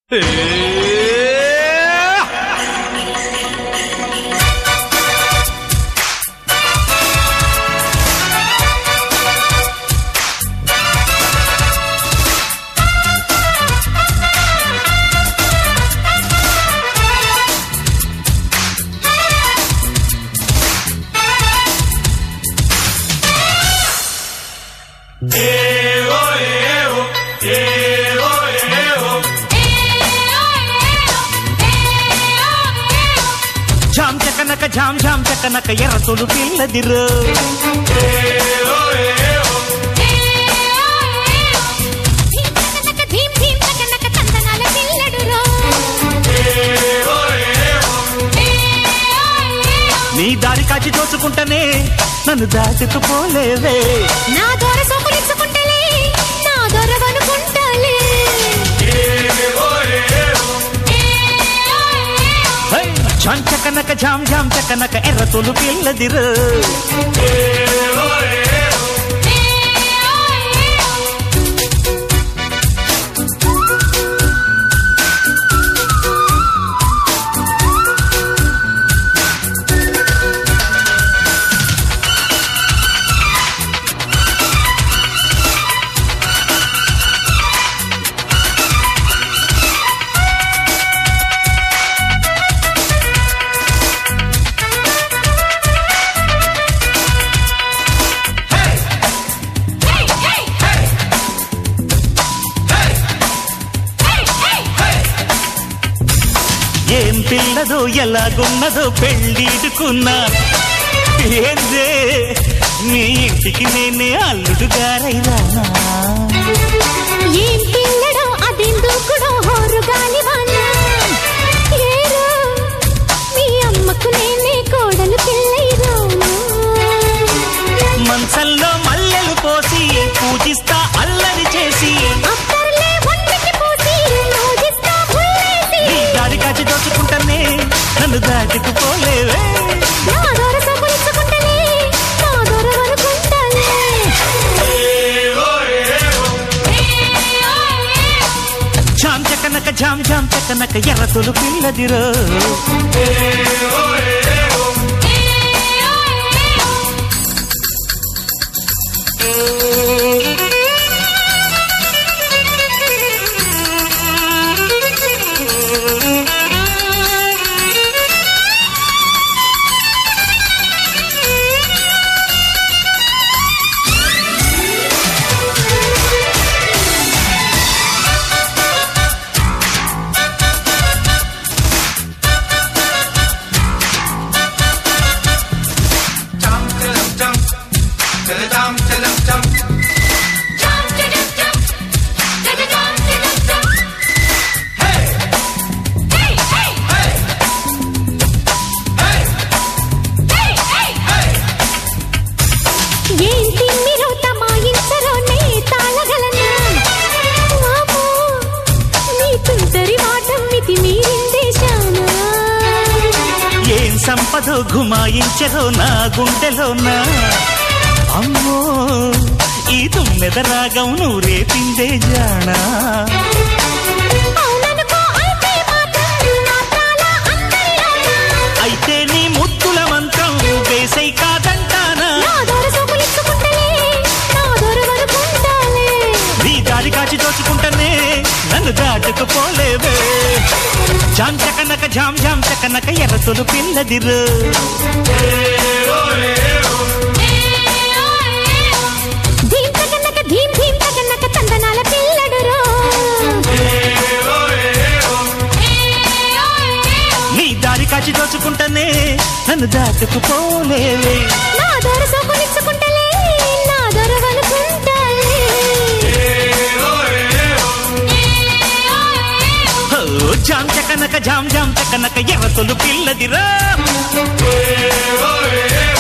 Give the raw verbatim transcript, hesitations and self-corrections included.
jam చకనక జామ్ జామ్ చకనక ఎర్రతోలు పిల్లదిరు నీ దారి కాచి దోచుకుంటనే నన్ను దాటుకుపోలేవే నా దొర సోకులించుకుంటలే నా దొరవనుకుంటలే జామ్ చకనక జామ్ జామ్ చకనక ఎర్రతోలు పిల్లదిరు ఏం పిల్లదో ఎలాగున్నదో పెళ్ళిడుకున్నా ఏందే నీ ఇంటికి నేనే అల్లుడు గారైరానా ఏం పిల్లడో అదెందుకుడో హోరు గాలివానా ఏరో మీ అమ్మకు నేనే కోడలు పిల్లైరానా మంచంలో మల్లెలు పోసి పూజిస్తా అల్లరి చేసి అత్తర్లే ఒంటికి పోసి రోజిస్తా ముల్లేసి నీ దారి కాచి దోచుకుంటానే నన్ను దాటుకుపోలేవే నా దొర సోకులించుకుంటలే నా దొరవనుకుంటలే జామ్ చకనక జామ్ జామ్ చకనక ఎర్రతోలు పిల్లదిరో ఏం తిమ్మిరో తమాయించరో నే తాళగలనా మామో నీ తుంటరి మాటం మితి మీరిందేశానా ఏం సంపదో గుమాయించదో నా గుండెలోనా అమ్మో ఈ తుమ్మెద రాగం నువ్వు రేపిందే జానా అవుననుకో అయితే మాత్రం నా తాళ అందరిలోనా అయితే నీ ముద్దుల మంత్రం వేసై కాదంటానా నా దొర సోకులించుకుంటలే నా దొరవనుకుంటలే నీ దారి కాచి దోచుకుంటానే నన్ను దాటుకుపోలేవే జామ్ చకనక జామ్ జామ్ చకనక ఎర్రతోలు పిల్లదిరు ధీం తగనక ధీం ధీం తగనక తందనాల పిల్లడురో నీ దారి కాచి దోచుకుంటానే నన్ను దాటుకుపోలేవే నా దొర సోకులించుకుంటలే నా దొరవనుకుంటలే ఓ జామ్ చకనక జామ్ జామ్ చకనక ఎర్రతోలు పిల్లదిరా